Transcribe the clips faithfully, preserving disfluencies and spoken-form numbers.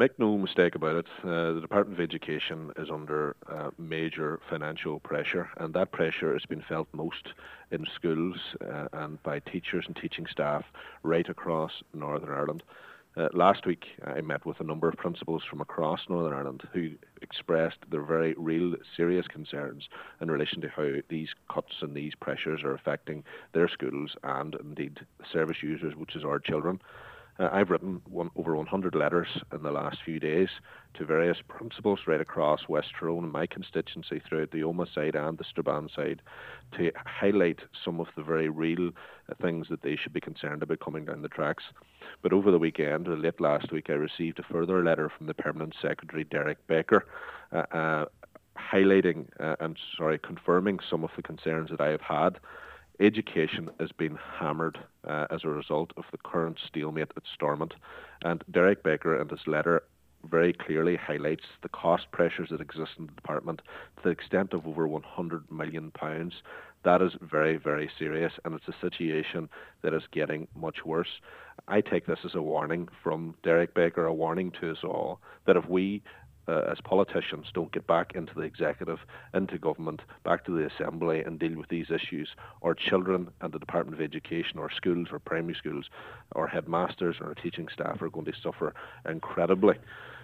make no mistake about it, uh, the Department of Education is under uh, major financial pressure, and that pressure has been felt most in schools uh, and by teachers and teaching staff right across Northern Ireland. Uh, last week, I met with a number of principals from across Northern Ireland who expressed their very real, serious concerns in relation to how these cuts and these pressures are affecting their schools and indeed service users, which is our children. Uh, I've written one, over one hundred letters in the last few days to various principals right across West Tyrone and my constituency throughout the Omagh side and the Strabane side to highlight some of the very real uh, things that they should be concerned about coming down the tracks. But over the weekend, uh, late last week, I received a further letter from the Permanent Secretary, Derek Baker, uh, uh, highlighting uh, and sorry, confirming some of the concerns that I have had. Education has been hammered uh, as a result of the current stalemate at Stormont. And Derek Baker, in his letter, very clearly highlights the cost pressures that exist in the department to the extent of over one hundred million pounds. That is very, very serious, and it's a situation that is getting much worse. I take this as a warning from Derek Baker, a warning to us all, that if we Uh, as politicians don't get back into the executive, into government, back to the assembly and deal with these issues, our children and the Department of Education, our schools, our primary schools, our headmasters and our teaching staff are going to suffer incredibly.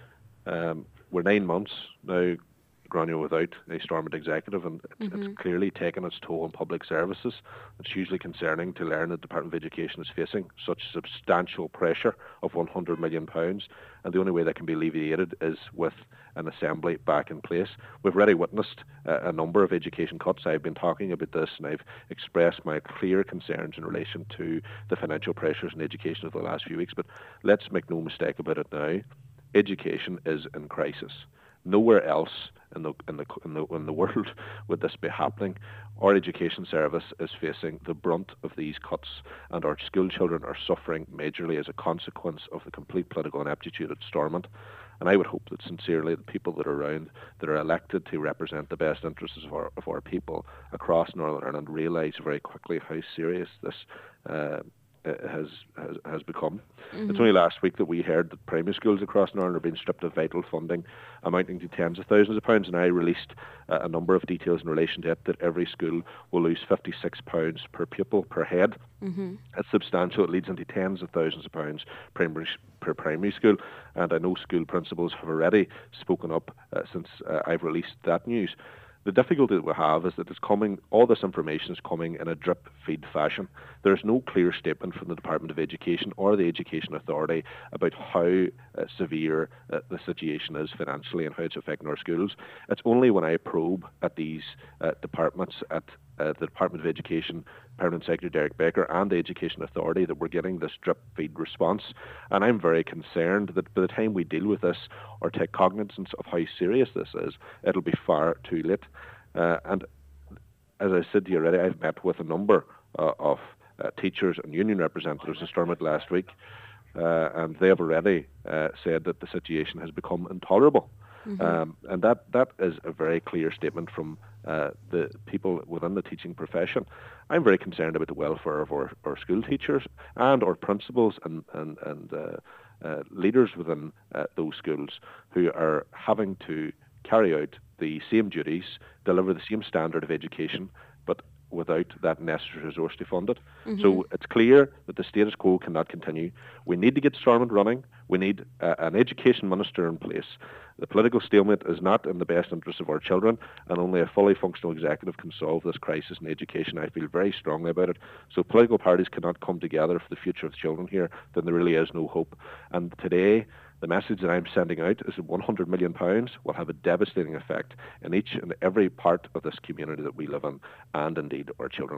Um, we're nine months now, Gráinne, without a Stormont executive, and it's, mm-hmm. it's clearly taken its toll on public services. It's hugely concerning to learn that the Department of Education is facing such substantial pressure of one hundred million pounds, and the only way that can be alleviated is with an assembly back in place. We've already witnessed uh, a number of education cuts. I've been talking about this, and I've expressed my clear concerns in relation to the financial pressures in education over the last few weeks, but let's make no mistake about it now. Education is in crisis. Nowhere else in the, in the in the in the world would this be happening. Our education service is facing the brunt of these cuts, and our school children are suffering majorly as a consequence of the complete political ineptitude at Stormont. And I would hope that sincerely the people that are around, that are elected to represent the best interests of our of our people across Northern Ireland, realise very quickly how serious this uh, has has has become. Mm-hmm. It's only last week that we heard that primary schools across Northern are being stripped of vital funding amounting to tens of thousands of pounds, and I released uh, a number of details in relation to it, that every school will lose fifty-six pounds per pupil per head. Mm-hmm. That's substantial. It leads into tens of thousands of pounds primary, per primary school, and I know school principals have already spoken up uh, since uh, I've released that news. The difficulty that we have is that it's coming, all this information is coming in a drip-feed fashion. There's no clear statement from the Department of Education or the Education Authority about how uh, severe uh, the situation is financially and how it's affecting our schools. It's only when I probe at these uh, departments, at uh, the Department of Education, Permanent Secretary Derek Baker and the Education Authority, that we're getting this drip-feed response. And I'm very concerned that by the time we deal with this or take cognizance of how serious this is, it'll be far too late. Uh, and as I said to you already, I've met with a number uh, of uh, teachers and union representatives in Stormont last week, uh, and they have already uh, said that the situation has become intolerable. Mm-hmm. Um, and that, that is a very clear statement from uh, the people within the teaching profession. I'm very concerned about the welfare of our, our school teachers and our principals and, and, and uh, uh, leaders within uh, those schools who are having to carry out the same duties, deliver the same standard of education, but without that necessary resource to fund it. Mm-hmm. So it's clear that the status quo cannot continue. We need to get Stormont running. We need uh, an education minister in place. The political stalemate is not in the best interest of our children, and only a fully functional executive can solve this crisis in education. I feel very strongly about it. So political parties cannot come together for the future of children here, then there really is no hope. And today, the message that I'm sending out is that one hundred million pounds will have a devastating effect in each and every part of this community that we live in, and indeed our children.